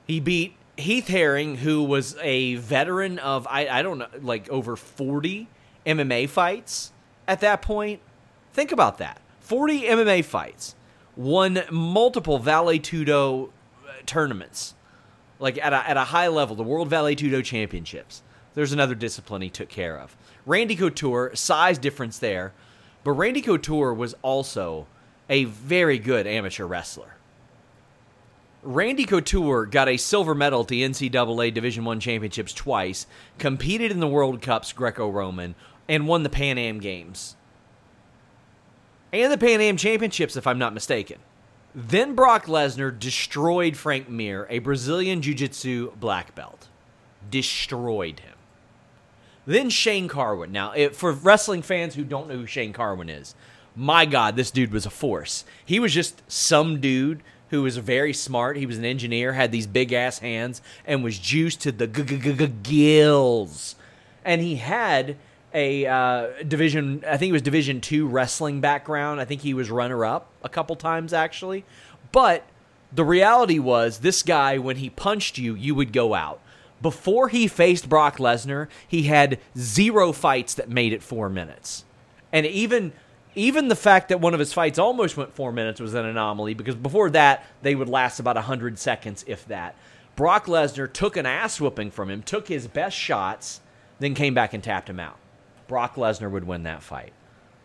He beat Heath Herring, who was a veteran of, I, I don't know, like over forty M M A fights at that point. Think about that. forty M M A fights. Won multiple Vale Tudo tournaments. Like at a, at a high level, the World Vale Tudo Championships. There's another discipline he took care of. Randy Couture, size difference there. But Randy Couture was also a very good amateur wrestler. Randy Couture got a silver medal at the N C double A Division I Championships twice, competed in the World Cups Greco-Roman, and won the Pan Am Games. And the Pan Am Championships, if I'm not mistaken. Then Brock Lesnar destroyed Frank Mir, a Brazilian Jiu-Jitsu black belt. Destroyed him. Then Shane Carwin. Now, if, for wrestling fans who don't know who Shane Carwin is, my God, this dude was a force. He was just some dude who was very smart. He was an engineer, had these big-ass hands, and was juiced to the gills. And he had a uh, division, I think it was Division two wrestling background. I think he was runner-up a couple times, actually. But the reality was, this guy, when he punched you, you would go out. Before he faced Brock Lesnar, he had zero fights that made it four minutes. And even even the fact that one of his fights almost went four minutes was an anomaly, because before that, they would last about one hundred seconds, if that. Brock Lesnar took an ass whooping from him, took his best shots, then came back and tapped him out. Brock Lesnar would win that fight.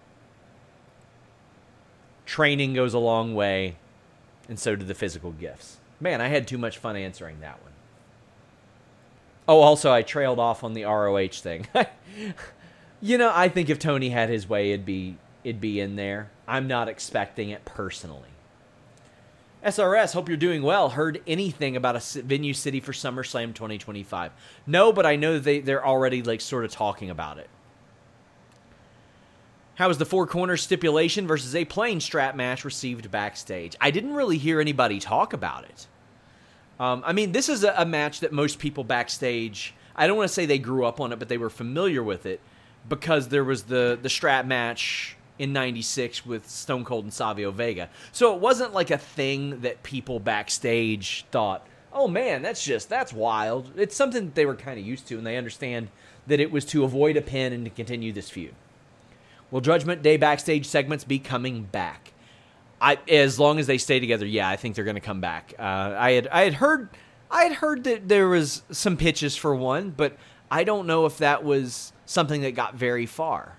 Training goes a long way, and so do the physical gifts. Man, I had too much fun answering that one. Oh, also, I trailed off on the R O H thing. You know, I think if Tony had his way, it'd be it'd be in there. I'm not expecting it personally. S R S, hope you're doing well. Heard anything about a venue city for SummerSlam twenty twenty-five? No, but I know they, they're already like sort of talking about it. How was the Four Corners stipulation versus a plain strap match received backstage? I didn't really hear anybody talk about it. Um, I mean, this is a, a match that most people backstage, I don't want to say they grew up on it, but they were familiar with it because there was the, the strap match in ninety-six with Stone Cold and Savio Vega. So it wasn't like a thing that people backstage thought, oh man, that's just, that's wild. It's something that they were kind of used to, and they understand that it was to avoid a pin and to continue this feud. Will Judgment Day backstage segments be coming back? I, as long as they stay together, yeah, I think they're going to come back. Uh, I had I had heard I had heard that there was some pitches for one, but I don't know if that was something that got very far.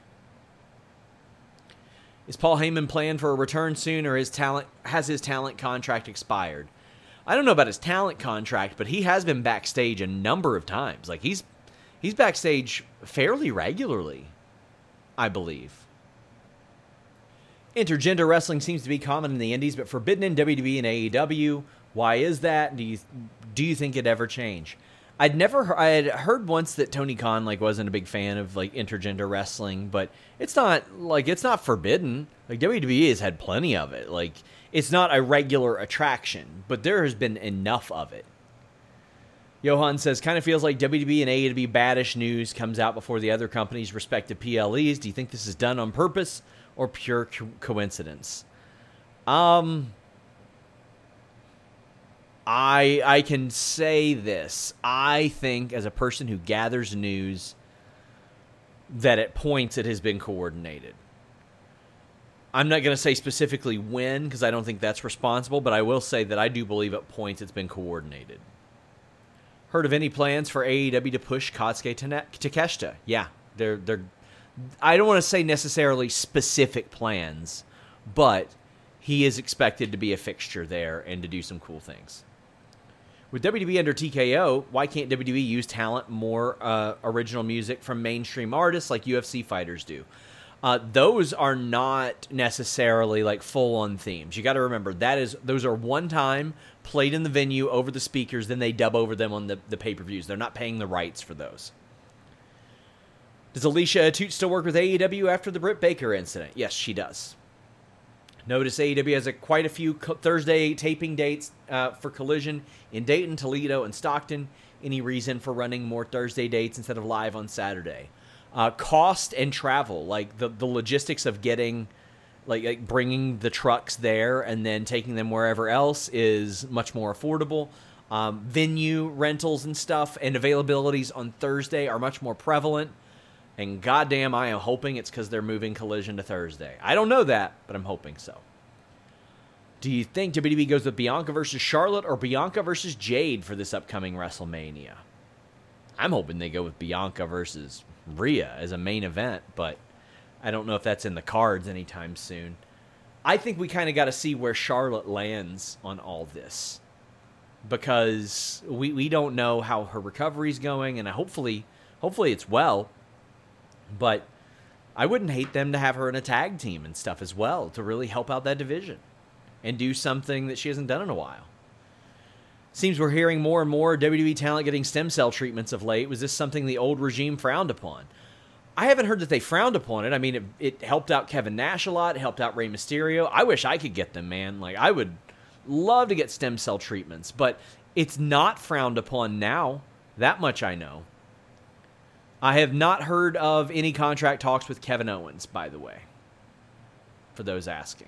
Is Paul Heyman planned for a return soon, or his talent has his talent contract expired? I don't know about his talent contract, but he has been backstage a number of times. Like he's he's backstage fairly regularly, I believe. Intergender wrestling seems to be common in the indies, but forbidden in W W E and A E W. Why is that? Do you do you think it ever change? I'd never I had heard once that Tony Khan like wasn't a big fan of like intergender wrestling, but it's not like it's not forbidden. Like W W E has had plenty of it. Like it's not a regular attraction, but there has been enough of it. Johan says, kind of feels like W W E and A E W baddish news comes out before the other companies' respective P L Es. Do you think this is done on purpose or pure co- coincidence? Um, I I can say this. I think, as a person who gathers news, that at points it has been coordinated. I'm not going to say specifically when, because I don't think that's responsible, but I will say that I do believe at points it's been coordinated. Heard of any plans for A E W to push Katsuki Takeshita? Yeah, they're they're. I don't want to say necessarily specific plans, but he is expected to be a fixture there and to do some cool things. With W W E under T K O, why can't W W E use talent more uh, original music from mainstream artists like U F C fighters do? Uh, those are not necessarily like full-on themes. You got to remember that is those are one time played in the venue over the speakers, then they dub over them on the, the pay-per-views. They're not paying the rights for those. Does Alicia Atout still work with A E W after the Britt Baker incident? Yes, she does. Notice A E W has a, quite a few co- Thursday taping dates uh, for Collision in Dayton, Toledo, and Stockton. Any reason for running more Thursday dates instead of live on Saturday? Uh, cost and travel, like the, the logistics of getting, like, like bringing the trucks there and then taking them wherever else is much more affordable. Um, venue rentals and stuff and availabilities on Thursday are much more prevalent. And goddamn, I am hoping it's because they're moving Collision to Thursday. I don't know that, but I'm hoping so. Do you think W W E goes with Bianca versus Charlotte or Bianca versus Jade for this upcoming WrestleMania? I'm hoping they go with Bianca versus Rhea as a main event, but I don't know if that's in the cards anytime soon. I think we kind of got to see where Charlotte lands on all this, because we, we don't know how her recovery's going, and hopefully hopefully it's well. But I wouldn't hate them to have her in a tag team and stuff as well to really help out that division and do something that she hasn't done in a while. Seems we're hearing more and more W W E talent getting stem cell treatments of late. Was this something the old regime frowned upon? I haven't heard that they frowned upon it. I mean, it, it helped out Kevin Nash a lot. It helped out Rey Mysterio. I wish I could get them, man. Like, I would love to get stem cell treatments, but it's not frowned upon now. That much I know. I have not heard of any contract talks with Kevin Owens, by the way, for those asking.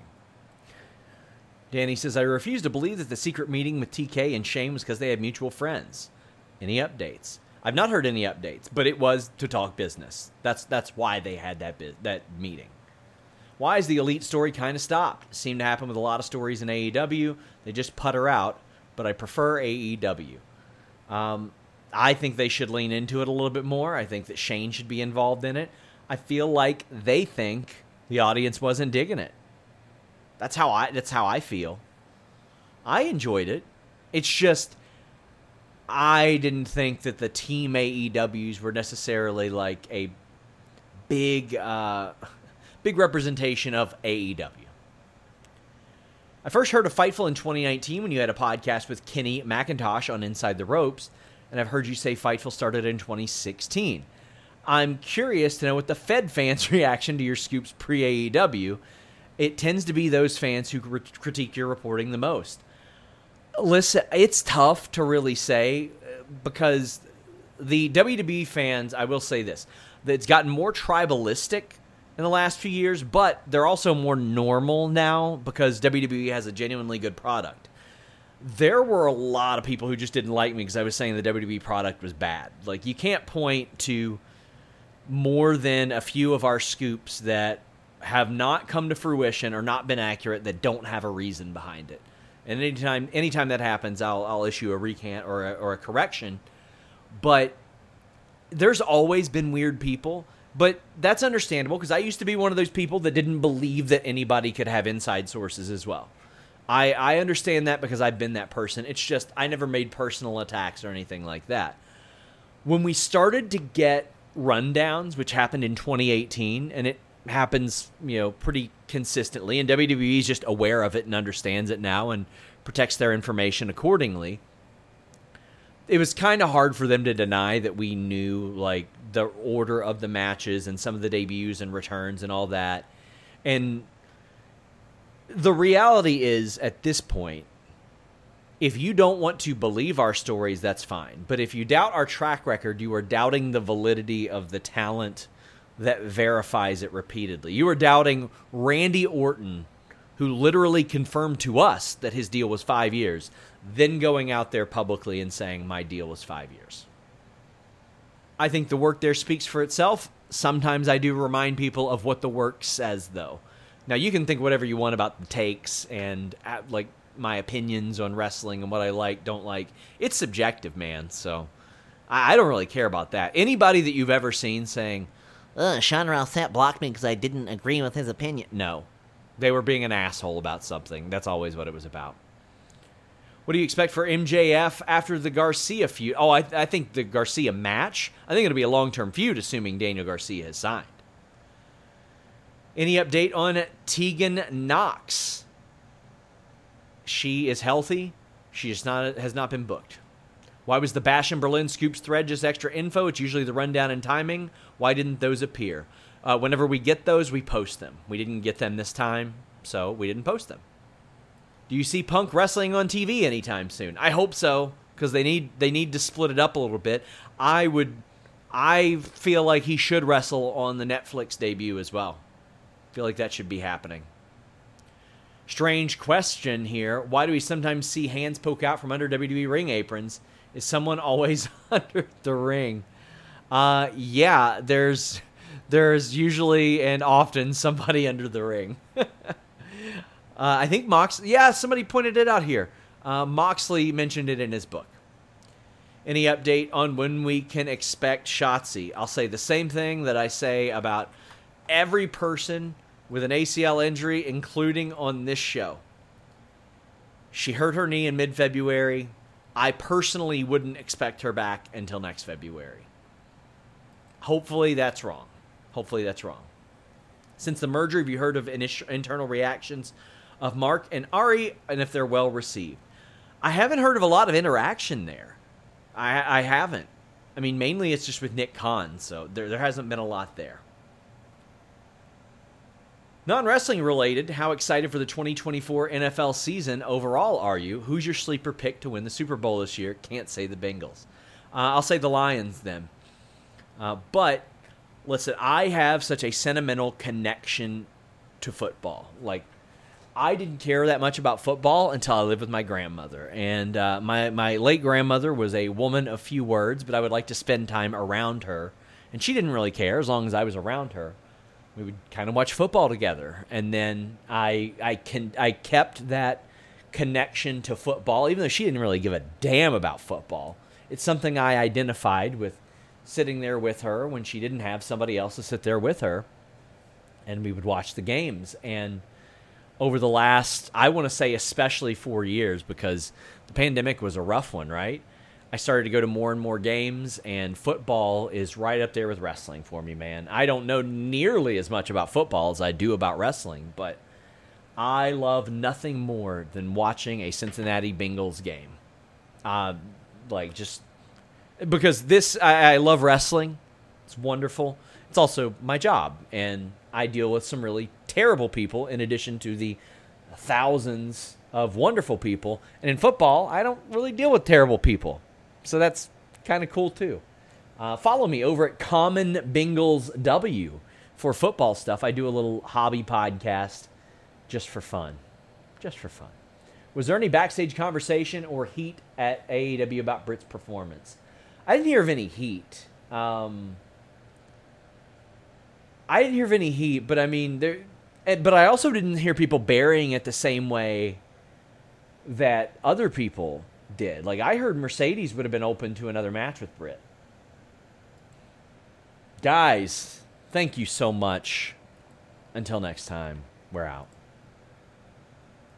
Danny says, I refuse to believe that the secret meeting with T K and Shane was because they had mutual friends. Any updates? I've not heard any updates, but it was to talk business. That's that's why they had that bi- that meeting. Why is the Elite story kind of stopped? Seemed to happen with a lot of stories in A E W. They just putter out, but I prefer A E W. Um... I think they should lean into it a little bit more. I think that Shane should be involved in it. I feel like they think the audience wasn't digging it. That's how I that's how I feel. I enjoyed it. It's just I didn't think that the team A E Ws were necessarily like a big uh, big representation of A E W. I first heard of Fightful in twenty nineteen when you had a podcast with Kenny McIntosh on Inside the Ropes. And I've heard you say Fightful started in twenty sixteen. I'm curious to know what the Fed fans' reaction to your scoops pre-A E W. It tends to be those fans who critique your reporting the most. Listen, it's tough to really say because the W W E fans, I will say this, that it's gotten more tribalistic in the last few years, but they're also more normal now because W W E has a genuinely good product. There were a lot of people who just didn't like me because I was saying the W W E product was bad. Like, you can't point to more than a few of our scoops that have not come to fruition or not been accurate that don't have a reason behind it. And anytime anytime that happens, I'll I'll issue a recant or a, or a correction. But there's always been weird people, but that's understandable because I used to be one of those people that didn't believe that anybody could have inside sources as well. I, I understand that because I've been that person. It's just I never made personal attacks or anything like that. When we started to get rundowns, which happened in twenty eighteen, and it happens, you know, pretty consistently, and W W E is just aware of it and understands it now and protects their information accordingly. It was kind of hard for them to deny that we knew, like, the order of the matches and some of the debuts and returns and all that. And the reality is, at this point, if you don't want to believe our stories, that's fine. But if you doubt our track record, you are doubting the validity of the talent that verifies it repeatedly. You are doubting Randy Orton, who literally confirmed to us that his deal was five years, then going out there publicly and saying, my deal was five years. I think the work there speaks for itself. Sometimes I do remind people of what the work says, though. Now, you can think whatever you want about the takes and, like, my opinions on wrestling and what I like, don't like. It's subjective, man, so I, I don't really care about that. Anybody that you've ever seen saying, Ugh, Sean Rousset blocked me because I didn't agree with his opinion. No. They were being an asshole about something. That's always what it was about. What do you expect for M J F after the Garcia feud? Oh, I, I think the Garcia match, I think it'll be a long-term feud, assuming Daniel Garcia has signed. Any update on Tegan Knox? She is healthy. She is not has not been booked. Why was the Bash in Berlin Scoops thread just extra info? It's usually the rundown and timing. Why didn't those appear? Uh, whenever we get those, we post them. We didn't get them this time, so we didn't post them. Do you see Punk wrestling on T V anytime soon? I hope so, because they need they need to split it up a little bit. I would, I feel like he should wrestle on the Netflix debut as well. I feel like that should be happening. Strange question here. Why do we sometimes see hands poke out from under W W E ring aprons? Is someone always under the ring? Uh, yeah, there's there's usually and often somebody under the ring. uh, I think Mox. Yeah, somebody pointed it out here. Uh, Moxley mentioned it in his book. Any update on when we can expect Shotzi? I'll say the same thing that I say about every person with an A C L injury, including on this show. She hurt her knee in mid-February. I personally wouldn't expect her back until next February. Hopefully that's wrong. Hopefully that's wrong. Since the merger, have you heard of initial, internal reactions of Mark and Ari, and if they're well received? I haven't heard of a lot of interaction there. I, I haven't. I mean, mainly it's just with Nick Khan, so there, there hasn't been a lot there. Non-wrestling related, how excited for the twenty twenty-four N F L season overall are you? Who's your sleeper pick to win the Super Bowl this year? Can't say the Bengals. Uh, I'll say the Lions then. Uh, but, listen, I have such a sentimental connection to football. Like, I didn't care that much about football until I lived with my grandmother. And uh, my, my late grandmother was a woman of few words, but I would like to spend time around her. And she didn't really care as long as I was around her. We would kind of watch football together. And then I I can I kept that connection to football, even though she didn't really give a damn about football. It's something I identified with sitting there with her when she didn't have somebody else to sit there with her. And we would watch the games. And over the last, I want to say especially four years, because the pandemic was a rough one, right? I started to go to more and more games, and football is right up there with wrestling for me, man. I don't know nearly as much about football as I do about wrestling, but I love nothing more than watching a Cincinnati Bengals game. Uh, like, just because this, I, I love wrestling. It's wonderful. It's also my job, and I deal with some really terrible people in addition to the thousands of wonderful people. And in football, I don't really deal with terrible people. So that's kind of cool, too. Uh, follow me over at Common Bengals W for football stuff. I do a little hobby podcast just for fun. Just for fun. Was there any backstage conversation or heat at A E W about Britt's performance? I didn't hear of any heat. Um, I didn't hear of any heat, but I mean, there. But I also didn't hear people burying it the same way that other people did. Like, I heard Mercedes would have been open to another match with Britt. Guys, thank you so much. Until next time, we're out.